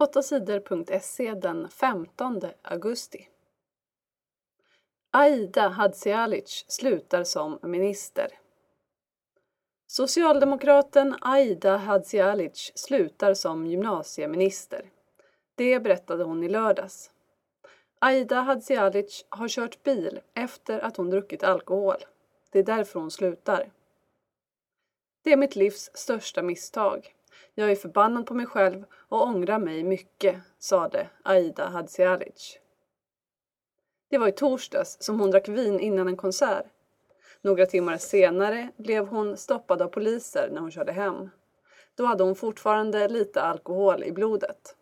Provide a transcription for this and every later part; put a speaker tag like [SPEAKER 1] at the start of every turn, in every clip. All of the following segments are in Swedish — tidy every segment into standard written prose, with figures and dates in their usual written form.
[SPEAKER 1] 8sidor.se den 15 augusti. Aida Hadzialic slutar som minister. Socialdemokraten Aida Hadzialic slutar som gymnasieminister. Det berättade hon i lördags. Aida Hadzialic har kört bil efter att hon druckit alkohol. Det är därför hon slutar. Det är mitt livs största misstag. Jag är förbannad på mig själv och ångrar mig mycket, sade Aida Hadzialic. Det var i torsdags som hon drack vin innan en konsert. Några timmar senare blev hon stoppad av poliser när hon körde hem. Då hade hon fortfarande lite alkohol i blodet.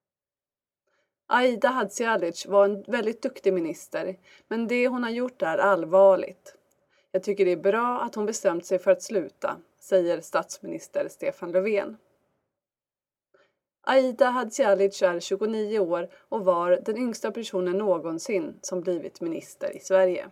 [SPEAKER 1] Aida Hadzialic var en väldigt duktig minister, men det hon har gjort är allvarligt. Jag tycker det är bra att hon bestämt sig för att sluta, säger statsminister Stefan Löfven. Aida Hadzialic är 29 år och var den yngsta personen någonsin som blivit minister i Sverige.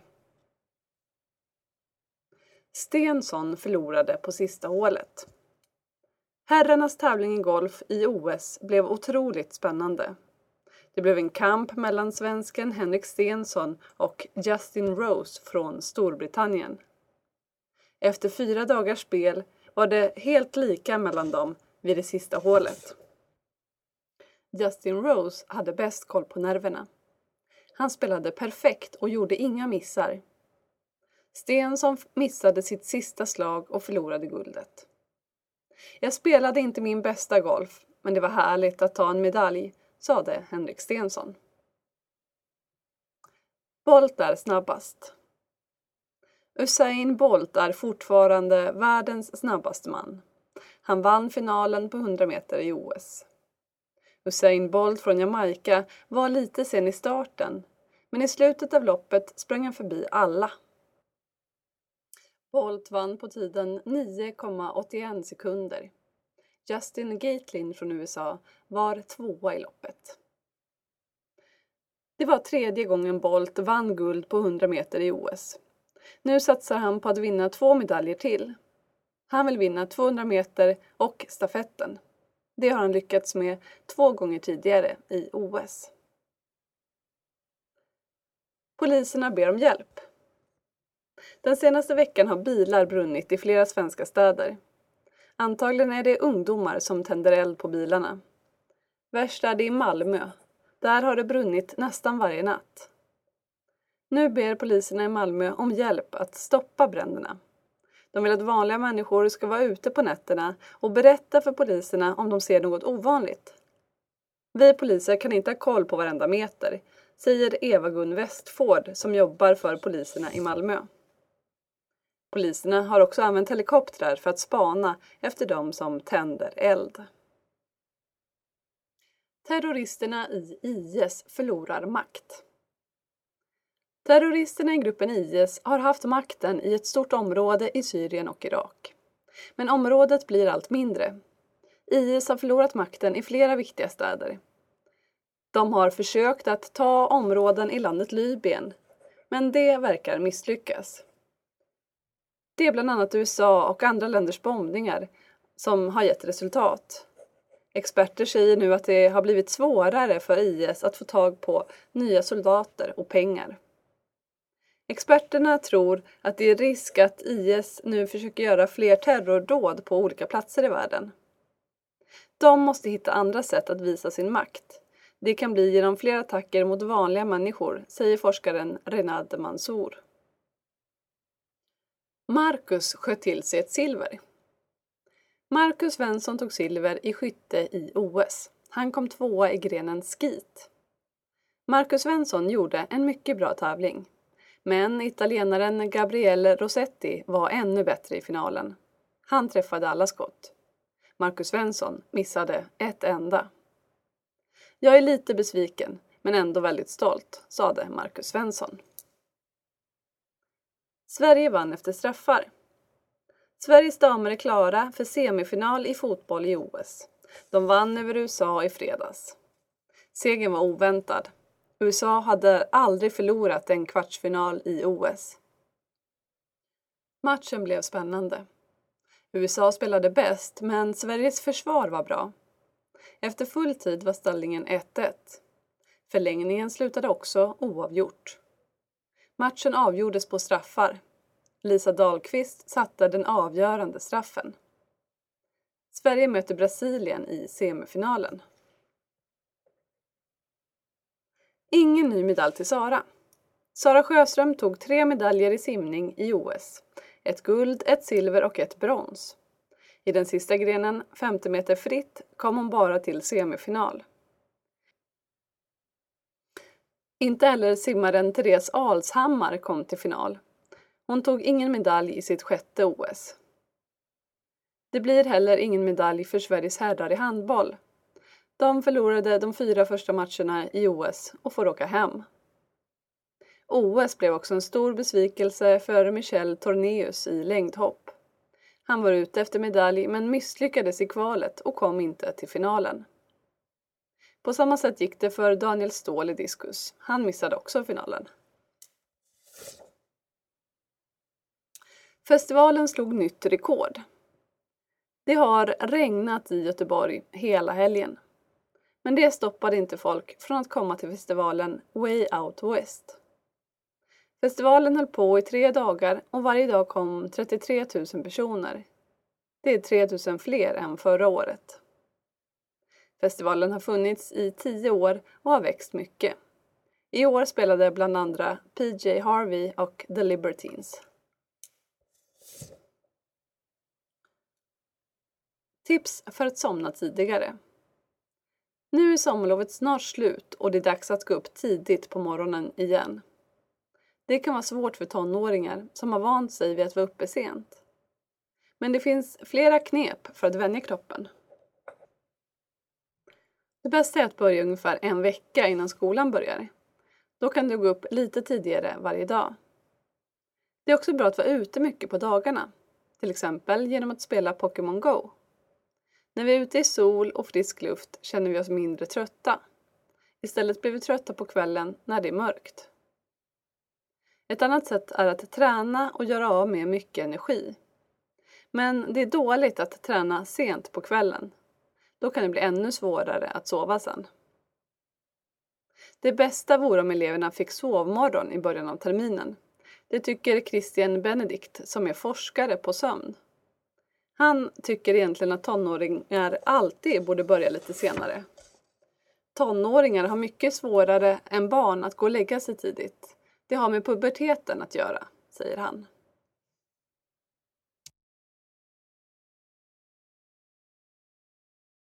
[SPEAKER 1] Stensson förlorade på sista hålet. Herrarnas tävling i golf i OS blev otroligt spännande. Det blev en kamp mellan svensken Henrik Stenson och Justin Rose från Storbritannien. Efter 4 dagars spel var det helt lika mellan dem vid det sista hålet. Justin Rose hade bäst koll på nerverna. Han spelade perfekt och gjorde inga missar. Stensson missade sitt sista slag och förlorade guldet. Jag spelade inte min bästa golf, men det var härligt att ta en medalj, sade Henrik Stenson. Bolt är snabbast. Usain Bolt är fortfarande världens snabbaste man. Han vann finalen på 100 meter i OS. Usain Bolt från Jamaica var lite sen i starten, men i slutet av loppet sprang han förbi alla. Bolt vann på tiden 9,81 sekunder. Justin Gatlin från USA var 2:a i loppet. Det var 3:e gången Bolt vann guld på 100 meter i OS. Nu satsar han på att vinna 2 medaljer till. Han vill vinna 200 meter och stafetten. Det har han lyckats med 2 gånger tidigare i OS. Poliserna ber om hjälp. Den senaste veckan har bilar brunnit i flera svenska städer. Antagligen är det ungdomar som tänder eld på bilarna. Värst är det i Malmö. Där har det brunnit nästan varje natt. Nu ber poliserna i Malmö om hjälp att stoppa bränderna. De vill att vanliga människor ska vara ute på nätterna och berätta för poliserna om de ser något ovanligt. Vi poliser kan inte ha koll på varenda meter, säger Eva-Gun Westford som jobbar för poliserna i Malmö. Poliserna har också använt helikoptrar för att spana efter dem som tänder eld. Terroristerna i IS förlorar makt. Terroristerna i gruppen IS har haft makten i ett stort område i Syrien och Irak. Men området blir allt mindre. IS har förlorat makten i flera viktiga städer. De har försökt att ta områden i landet Libyen, men det verkar misslyckas. Det är bland annat USA och andra länders bombningar som har gett resultat. Experter säger nu att det har blivit svårare för IS att få tag på nya soldater och pengar. Experterna tror att det är risk att IS nu försöker göra fler terrordåd på olika platser i världen. De måste hitta andra sätt att visa sin makt. Det kan bli genom fler attacker mot vanliga människor, säger forskaren Renad Mansour. Marcus sköt till sig ett silver. Marcus Svensson tog silver i skytte i OS. Han kom 2:a i grenen skit. Marcus Svensson gjorde en mycket bra tävling. Men italienaren Gabriele Rossetti var ännu bättre i finalen. Han träffade alla skott. Marcus Svensson missade ett enda. Jag är lite besviken, men ändå väldigt stolt, sade Marcus Svensson. Sverige vann efter straffar. Sveriges damer är klara för semifinal i fotboll i OS. De vann över USA i fredags. Segern var oväntad. USA hade aldrig förlorat en kvartsfinal i OS. Matchen blev spännande. USA spelade bäst, men Sveriges försvar var bra. Efter full tid var ställningen 1-1. Förlängningen slutade också oavgjort. Matchen avgjordes på straffar. Lisa Dahlqvist satte den avgörande straffen. Sverige möter Brasilien i semifinalen. Ingen ny medalj till Sara. Sara Sjöström tog 3 medaljer i simning i OS. 1 guld, 1 silver och 1 brons. I den sista grenen, 50 meter fritt, kom hon bara till semifinal. Inte heller simmaren Therese Alshammar kom till final. Hon tog ingen medalj i sitt 6:e OS. Det blir heller ingen medalj för Sveriges herrar i handboll. De förlorade de 4 första matcherna i OS och får åka hem. OS blev också en stor besvikelse för Michel Tornéus i längdhopp. Han var ute efter medalj men misslyckades i kvalet och kom inte till finalen. På samma sätt gick det för Daniel Ståhl i diskus. Han missade också finalen. Festivalen slog nytt rekord. Det har regnat i Göteborg hela helgen. Men det stoppade inte folk från att komma till festivalen Way Out West. Festivalen höll på i 3 dagar och varje dag kom 33 000 personer. Det är 3 000 fler än förra året. Festivalen har funnits i 10 år och har växt mycket. I år spelade bland andra PJ Harvey och The Libertines. Tips för att somna tidigare. Nu är sommarlovet snart slut och det är dags att gå upp tidigt på morgonen igen. Det kan vara svårt för tonåringar som har vant sig vid att vara uppe sent. Men det finns flera knep för att vänja kroppen. Det bästa är att börja ungefär 1 vecka innan skolan börjar. Då kan du gå upp lite tidigare varje dag. Det är också bra att vara ute mycket på dagarna. Till exempel genom att spela Pokémon Go. När vi är ute i sol och frisk luft känner vi oss mindre trötta. Istället blir vi trötta på kvällen när det är mörkt. Ett annat sätt är att träna och göra av med mycket energi. Men det är dåligt att träna sent på kvällen. Då kan det bli ännu svårare att sova sen. Det bästa vore om eleverna fick sovmorgon i början av terminen. Det tycker Christian Benedikt som är forskare på sömn. Han tycker egentligen att tonåringar alltid borde börja lite senare. Tonåringar har mycket svårare än barn att gå och lägga sig tidigt. Det har med puberteten att göra, säger han.